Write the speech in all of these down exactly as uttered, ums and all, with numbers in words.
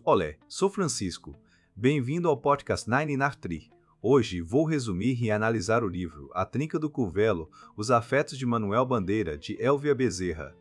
Olé, sou Francisco. Bem-vindo ao podcast Nine Nartri. Hoje vou resumir e analisar o livro A Trinca do Curvelo, Os Afetos de Manuel Bandeira, de Elvia Bezerra,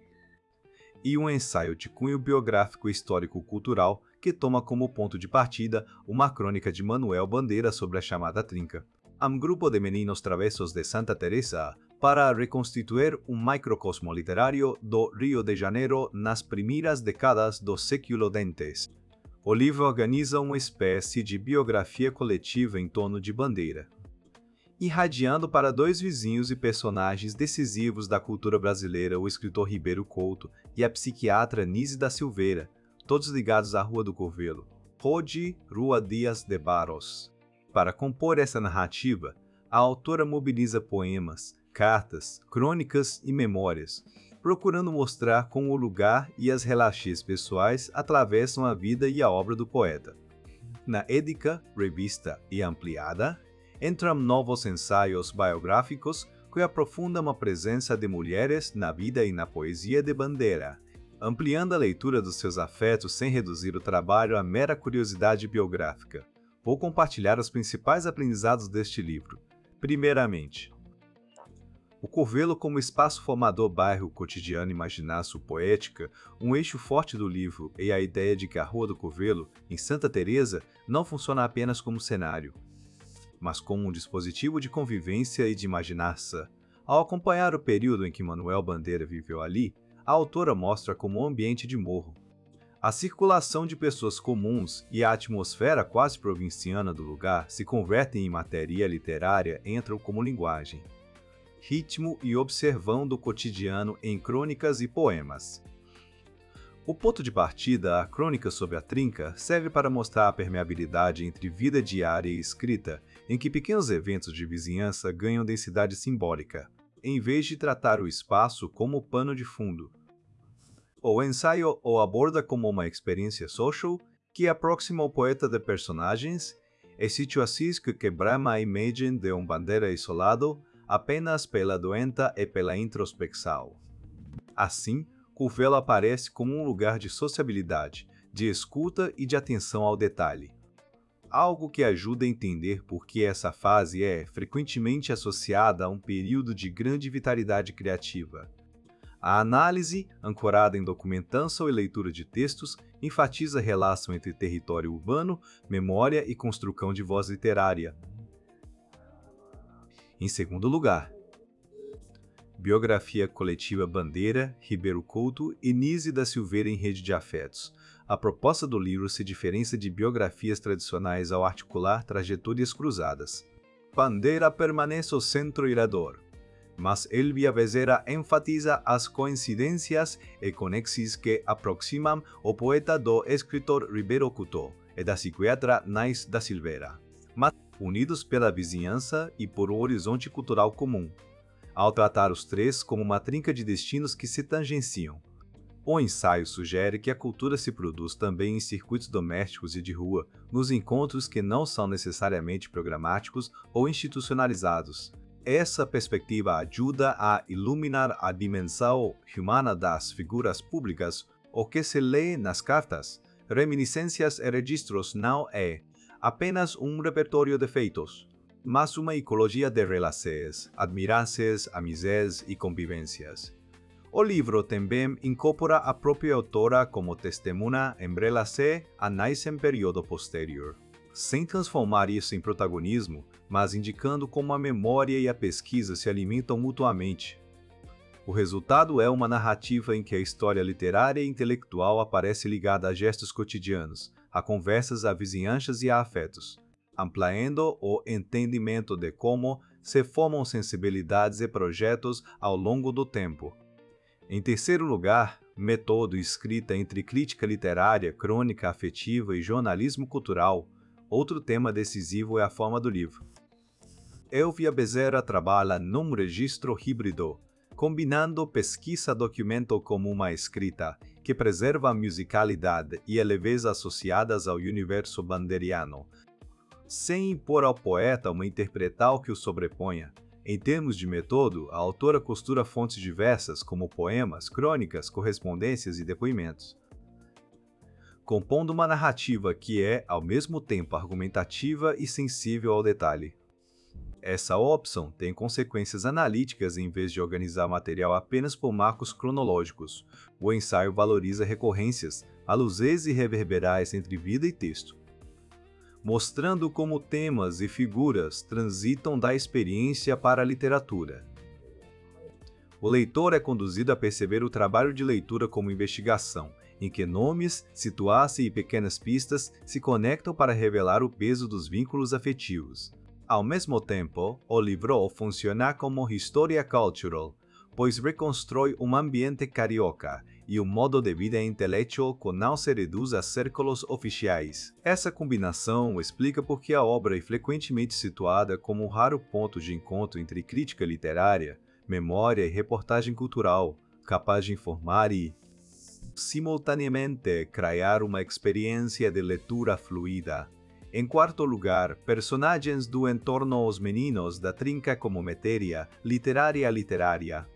e um ensaio de cunho biográfico e histórico-cultural que toma como ponto de partida uma crônica de Manuel Bandeira sobre a chamada Trinca. Um grupo de meninos travessos de Santa Teresa para reconstituir um microcosmo literário do Rio de Janeiro nas primeiras décadas do século vinte. O livro organiza uma espécie de biografia coletiva em torno de Bandeira, irradiando para dois vizinhos e personagens decisivos da cultura brasileira, o escritor Ribeiro Couto e a psiquiatra Nise da Silveira, todos ligados à Rua do Curvelo, hoje Rua Dias de Barros. Para compor essa narrativa, a autora mobiliza poemas, cartas, crônicas e memórias, procurando mostrar como o lugar e as relações pessoais atravessam a vida e a obra do poeta. Na Édica, revista e ampliada, entram novos ensaios biográficos que aprofundam a presença de mulheres na vida e na poesia de Bandeira, ampliando a leitura dos seus afetos sem reduzir o trabalho a mera curiosidade biográfica. Vou compartilhar os principais aprendizados deste livro. Primeiramente, o Curvelo como espaço formador bairro cotidiano imaginácio poética, um eixo forte do livro e a ideia de que a Rua do Curvelo, em Santa Teresa, não funciona apenas como cenário, mas como um dispositivo de convivência e de imaginança. Ao acompanhar o período em que Manuel Bandeira viveu ali, a autora mostra como um ambiente de morro. A circulação de pessoas comuns e a atmosfera quase provinciana do lugar se convertem em matéria literária e entram como linguagem, ritmo e observão do cotidiano em crônicas e poemas. O ponto de partida, a crônica sobre a Trinca, serve para mostrar a permeabilidade entre vida diária e escrita, em que pequenos eventos de vizinhança ganham densidade simbólica, em vez de tratar o espaço como pano de fundo. O ensaio o aborda como uma experiência social que aproxima o poeta de personagens e situações que quebram a imagem de um Bandeira isolado apenas pela doença e pela introspecção. Assim, Curvelo aparece como um lugar de sociabilidade, de escuta e de atenção ao detalhe. Algo que ajuda a entender por que essa fase é frequentemente associada a um período de grande vitalidade criativa. A análise, ancorada em documentação e leitura de textos, enfatiza a relação entre território urbano, memória e construção de voz literária. Em segundo lugar, biografia coletiva Bandeira, Ribeiro Couto e Nise da Silveira em Rede de Afetos. A proposta do livro se diferencia de biografias tradicionais ao articular trajetórias cruzadas. Bandeira permanece o centro irador, mas Elvia Bezerra enfatiza as coincidências e conexões que aproximam o poeta do escritor Ribeiro Couto e da psiquiatra Nise da Silveira, mas unidos pela vizinhança e por um horizonte cultural comum, ao tratar os três como uma trinca de destinos que se tangenciam. O ensaio sugere que a cultura se produz também em circuitos domésticos e de rua, nos encontros que não são necessariamente programáticos ou institucionalizados. Essa perspectiva ajuda a iluminar a dimensão humana das figuras públicas. O que se lê nas cartas, reminiscências e registros não é apenas um repertório de feitos, mas uma ecologia de relações, admiranças, amizades e convivências. O livro também incorpora a própria autora como testemunha em relação a Nise em período posterior, sem transformar isso em protagonismo, mas indicando como a memória e a pesquisa se alimentam mutuamente. O resultado é uma narrativa em que a história literária e intelectual aparece ligada a gestos cotidianos, a conversas, a vizinhanças e a afetos, ampliando o entendimento de como se formam sensibilidades e projetos ao longo do tempo. Em terceiro lugar, método escrita entre crítica literária, crônica afetiva e jornalismo cultural. Outro tema decisivo é a forma do livro. Elvia Bezerra trabalha num registro híbrido, combinando pesquisa-documento como uma escrita, que preserva a musicalidade e a leveza associadas ao universo bandeiriano, sem impor ao poeta uma interpretal que o sobreponha. Em termos de método, a autora costura fontes diversas, como poemas, crônicas, correspondências e depoimentos. compondo uma narrativa que é, ao mesmo tempo, argumentativa e sensível ao detalhe. Essa opção tem consequências analíticas em vez de organizar material apenas por marcos cronológicos. O ensaio valoriza recorrências, alusões irreverberais entre vida e texto, mostrando como temas e figuras transitam da experiência para a literatura. O leitor é conduzido a perceber o trabalho de leitura como investigação, em que nomes, situações e pequenas pistas se conectam para revelar o peso dos vínculos afetivos. Ao mesmo tempo, o livro funciona como história cultural, pois reconstrói um ambiente carioca e um modo de vida intelectual que não se reduz a círculos oficiais. Essa combinação explica por que a obra é frequentemente situada como um raro ponto de encontro entre crítica literária, memória e reportagem cultural, capaz de informar e, simultaneamente, criar uma experiência de leitura fluida. Em quarto lugar, personagens do entorno Os Meninos da Trinca como matéria literária literária.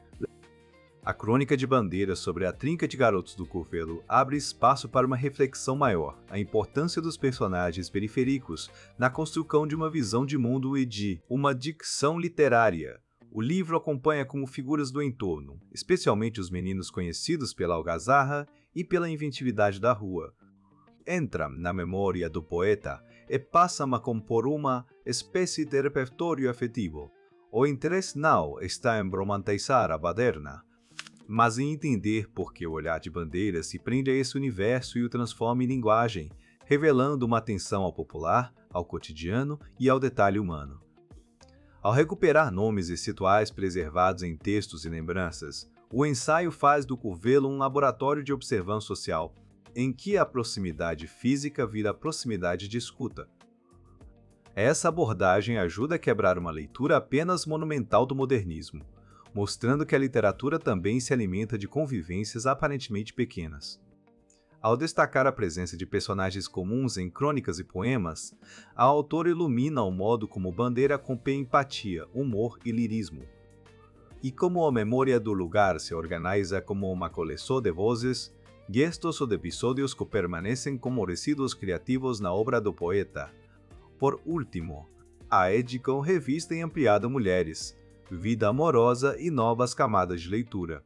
A crônica de Bandeira sobre a trinca de garotos do Curvelo abre espaço para uma reflexão maior, a importância dos personagens periféricos na construção de uma visão de mundo e de uma dicção literária. O livro acompanha como figuras do entorno, especialmente os meninos conhecidos pela algazarra e pela inventividade da rua. Entra na memória do poeta e passa a compor uma espécie de repertório afetivo. O interesse não está em romantizar a baderna, mas em entender por que o olhar de Bandeira se prende a esse universo e o transforma em linguagem, revelando uma atenção ao popular, ao cotidiano e ao detalhe humano. Ao recuperar nomes e situações preservados em textos e lembranças, o ensaio faz do Curvelo um laboratório de observação social, em que a proximidade física vira proximidade de escuta. Essa abordagem ajuda a quebrar uma leitura apenas monumental do modernismo, mostrando que a literatura também se alimenta de convivências aparentemente pequenas. Ao destacar a presença de personagens comuns em crônicas e poemas, a autora ilumina o modo como Bandeira acompanha empatia, humor e lirismo, e como a memória do lugar se organiza como uma coleção de vozes, gestos ou de episódios que permanecem como resíduos criativos na obra do poeta. Por último, a edição revista e ampliada Mulheres, Vida Amorosa e Novas Camadas de Leitura.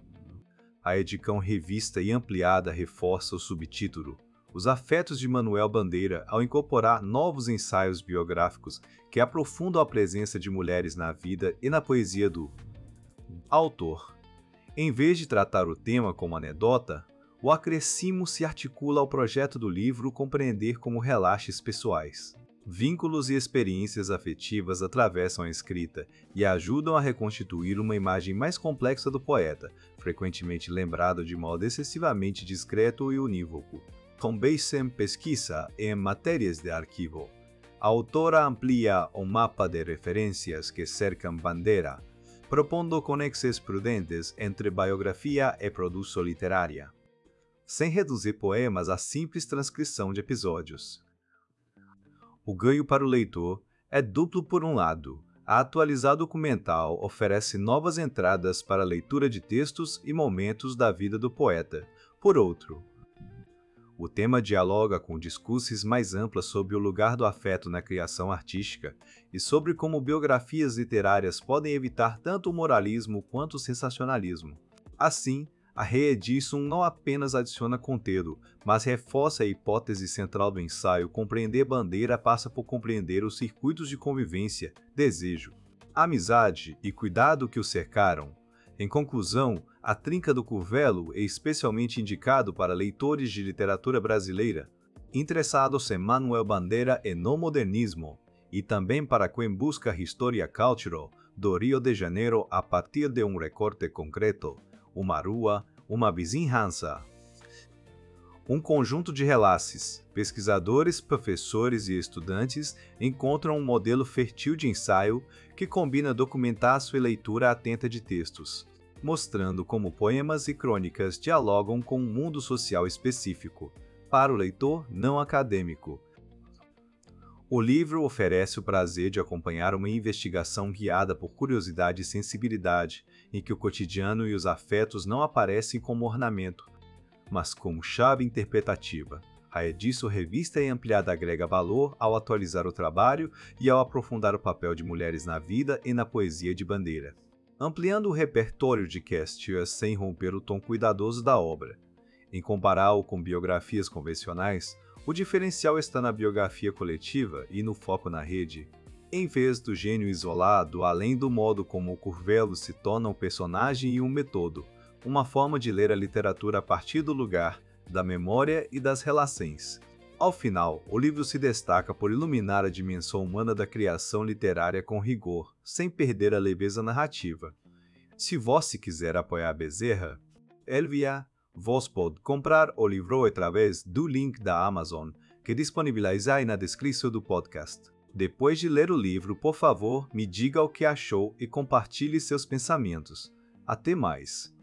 A edição revista e ampliada reforça o subtítulo Os Afetos de Manuel Bandeira ao incorporar novos ensaios biográficos que aprofundam a presença de mulheres na vida e na poesia do autor. Em vez de tratar o tema como anedota, o acréscimo se articula ao projeto do livro compreender como relatos pessoais. Vínculos e experiências afetivas atravessam a escrita e ajudam a reconstituir uma imagem mais complexa do poeta, frequentemente lembrado de modo excessivamente discreto e unívoco. Com base em pesquisa em matérias de arquivo, a autora amplia o mapa de referências que cercam Bandeira, propondo conexões prudentes entre biografia e produção literária, sem reduzir poemas a simples transcrição de episódios. O ganho para o leitor é duplo. Por um lado, a atualizada documental oferece novas entradas para a leitura de textos e momentos da vida do poeta. Por outro, o tema dialoga com discussões mais amplas sobre o lugar do afeto na criação artística e sobre como biografias literárias podem evitar tanto o moralismo quanto o sensacionalismo. Assim, a reedição não apenas adiciona conteúdo, mas reforça a hipótese central do ensaio. Compreender Bandeira passa por compreender os circuitos de convivência, desejo, amizade e cuidado que o cercaram. Em conclusão, A Trinca do Curvelo é especialmente indicado para leitores de literatura brasileira, interessados em Manuel Bandeira e no modernismo, e também para quem busca história cultural do Rio de Janeiro a partir de um recorte concreto, uma rua, uma vizinhança. Um conjunto de relatos. Pesquisadores, professores e estudantes encontram um modelo fértil de ensaio que combina documentação e leitura atenta de textos, mostrando como poemas e crônicas dialogam com um mundo social específico, para o leitor não acadêmico. O livro oferece o prazer de acompanhar uma investigação guiada por curiosidade e sensibilidade, em que o cotidiano e os afetos não aparecem como ornamento, mas como chave interpretativa. A edição revista e ampliada agrega valor ao atualizar o trabalho e ao aprofundar o papel de mulheres na vida e na poesia de Bandeira, ampliando o repertório de Kestia sem romper o tom cuidadoso da obra. Em comparar-o com biografias convencionais, o diferencial está na biografia coletiva e no foco na rede. Em vez do gênio isolado, além do modo como o Curvelo se torna um personagem e um método, uma forma de ler a literatura a partir do lugar, da memória e das relações. Ao final, o livro se destaca por iluminar a dimensão humana da criação literária com rigor, sem perder a leveza narrativa. Se você quiser apoiar Bezerra, Elvia, você pode comprar o livro através do link da Amazon, que disponibilizei na descrição do podcast. Depois de ler o livro, por favor, me diga o que achou e compartilhe seus pensamentos. Até mais!